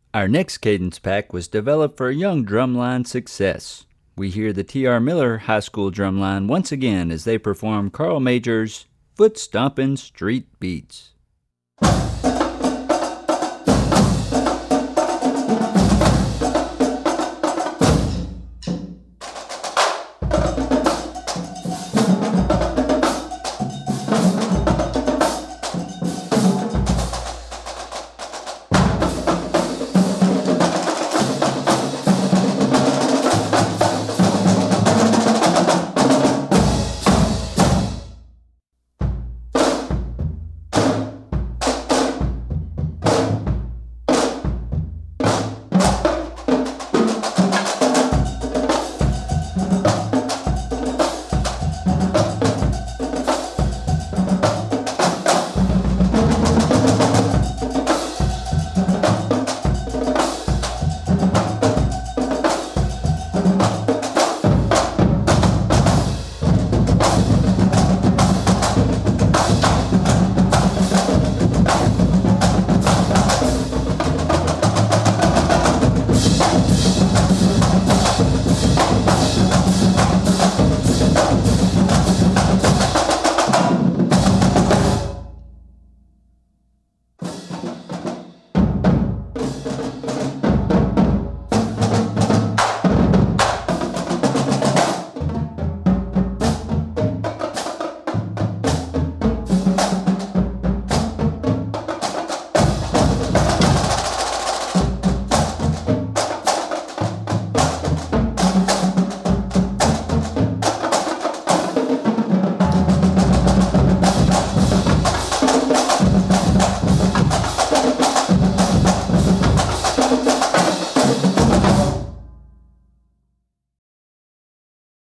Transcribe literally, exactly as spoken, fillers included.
Our next cadence pack was developed for young drumline success. We hear the T R. Miller High School drumline once again as they perform Carl Major's Foot Stompin' Street Beats.